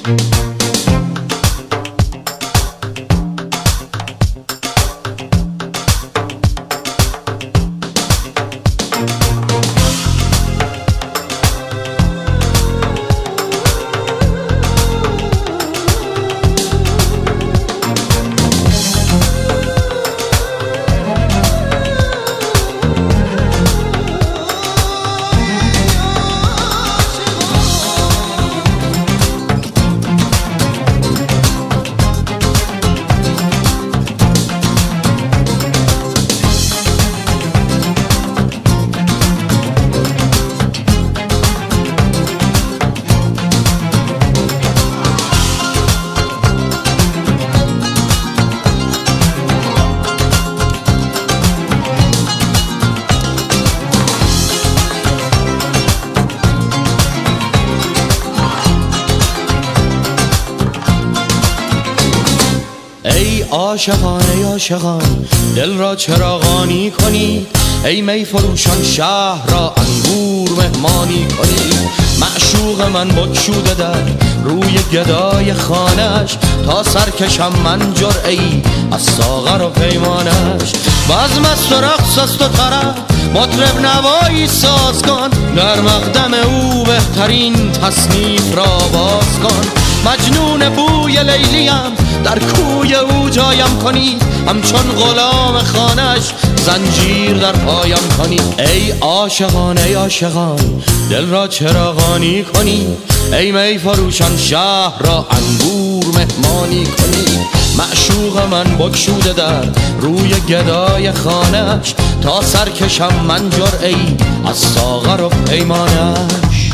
ای عاشقان ای عاشقان دل را چراغانی کنید، ای می فروشان شهر را انگور مهمانی کنید. معشوق من بگشوده در روی گدای خانش، تا سرکشم من جرعه‌ای از ساغر و پیمانش. بزم است و رقص است و طرب مطرب نوایی ساز کن، در مقدم او بهترین تصنیف را باز کن. مجنون بوی لیلیم در کوی او جایم کنید، همچون غلام خانش زنجیر در پایم کنید. ای عاشقان ای عاشقان دل را چراغانی کنید، ای می فروشان شهر را انگور مهمانی کنید. معشوق من بگشوده در روی گدای خانش، تا سرکشم من جرعه‌ای از ساغر و پیمانش.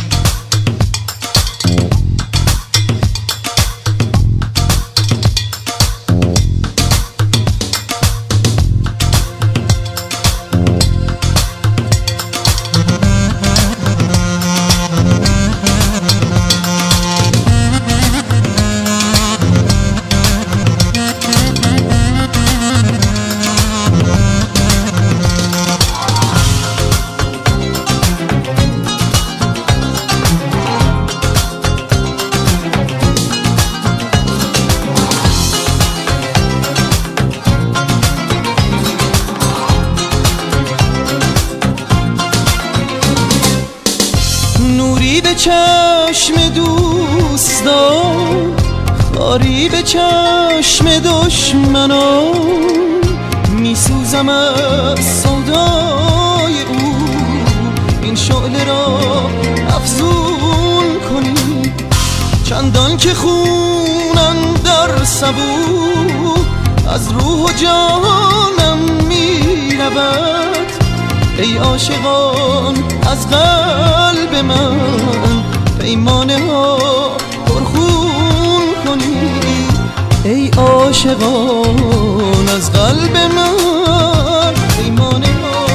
نوری به چشم دوستان، خاری به چشم دشمنان، میسوزم از سودای او، این شعله را افزون کنی. چندان که خونم در سبو از روح و جانم میرود، ای عاشقان از قلب من پیمانه ها پرخون کنید. ای عاشقان از قلب من پیمانه ها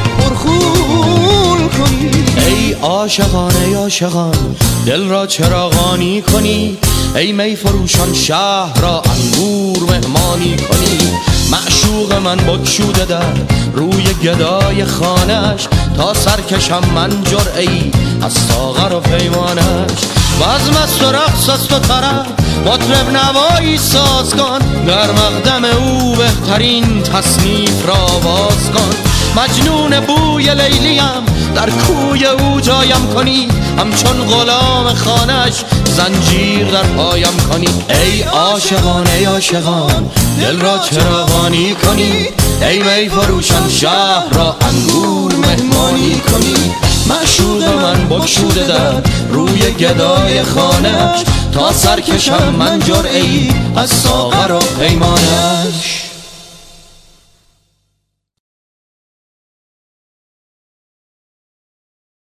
پرخون کنید. ای عاشقان ای عاشقان دل را چراغانی کنید، ای می فروشان شهر را انگور مهمانی کنید. معشوق من بگشوده در روی گدای خانش، تا سرکشم من جرعه‌ای از ساغر و پیمانش. بزم است و رقص است و طرب مطرب نوایی ساز کن، در مقدم او بهترین تصنیف را باز کن. مجنون بوی لیلیم در کوی او جایم کنید، همچون غلام خانش زنجیر در پایم کنید. ای عاشقان ای عاشقان دل را چراغانی کنید، ای می فروشان شهر را انگور مهمانی کنید. معشوق من بگشوده در روی گدای خانش، تا سرکشم من جرعه‌ای از ساغر و پیمانش.